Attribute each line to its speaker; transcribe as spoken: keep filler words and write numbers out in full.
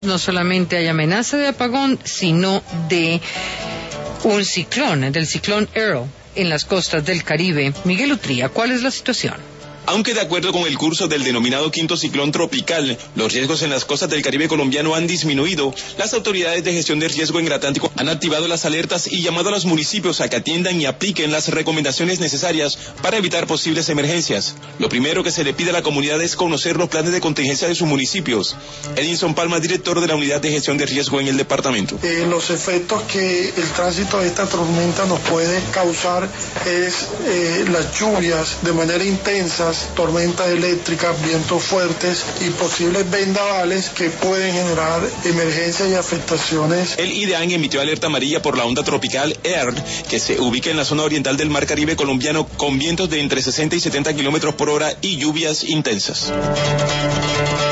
Speaker 1: No solamente hay amenaza de apagón, sino de un ciclón, del ciclón Earl, en las costas del Caribe. Miguel Utría, ¿cuál es la situación?
Speaker 2: Aunque de acuerdo con el curso del denominado quinto ciclón tropical, los riesgos en las costas del Caribe colombiano han disminuido, las autoridades de gestión de riesgo en el Atlántico han activado las alertas y llamado a los municipios a que atiendan y apliquen las recomendaciones necesarias para evitar posibles emergencias. Lo primero que se le pide a la comunidad es conocer los planes de contingencia de sus municipios. Edinson Palma, director de la Unidad de Gestión de Riesgo en el departamento.
Speaker 3: Eh, los efectos que el tránsito de esta tormenta nos puede causar es eh, las lluvias de manera intensa, tormentas eléctricas, vientos fuertes y posibles vendavales que pueden generar emergencias y afectaciones.
Speaker 2: El IDEAN emitió alerta amarilla por la onda tropical Earl, que se ubica en la zona oriental del Mar Caribe colombiano con vientos de entre sesenta y setenta kilómetros por hora y lluvias intensas.